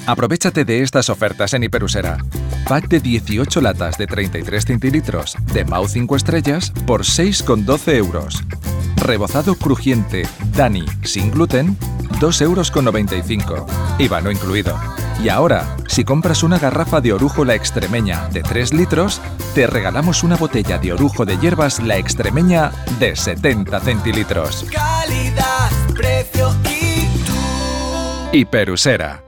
Aprovéchate de estas ofertas en Hiperusera. Pack de 18 latas de 33 centilitros de Mau 5 estrellas por 6,12 euros. Rebozado crujiente Dani sin gluten, 2,95 euros. IVA no incluido. Y ahora, si compras una garrafa de Orujo La Extremeña de 3 litros, te regalamos una botella de Orujo de hierbas La Extremeña de 70 centilitros. Calidad, precio y tú. Hiperusera.